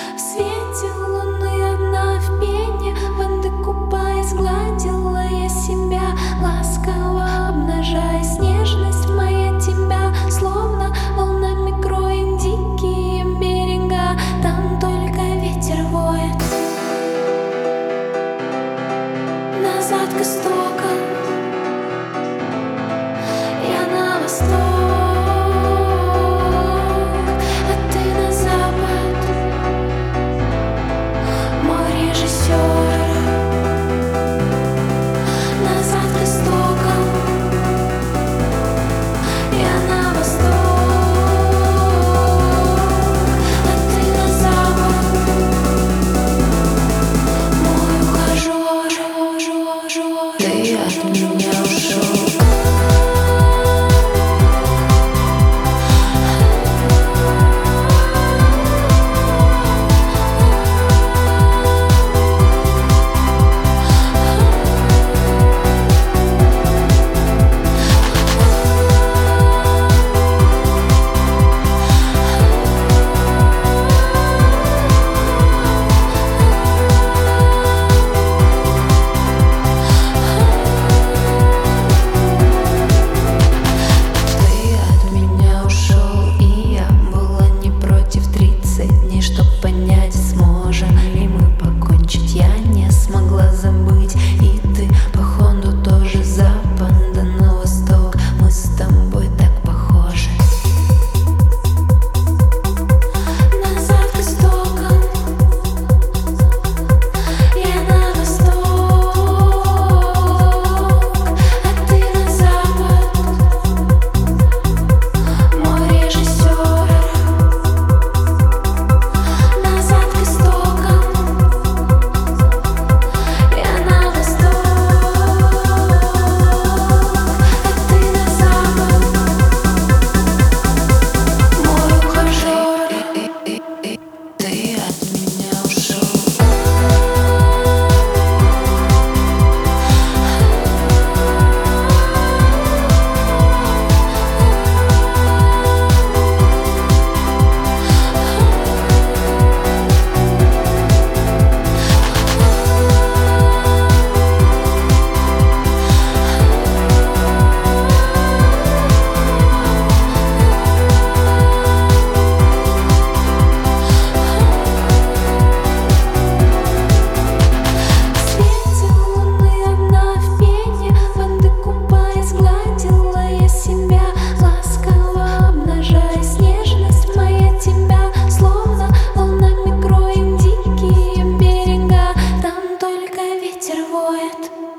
В свете луны одна в пене, воды купаясь, гладила я себя, ласково обнажая нежность моя тебя, словно волнами кроет дикие берега. Там только ветер воет назад к истокам, я на восток. Ветер воет.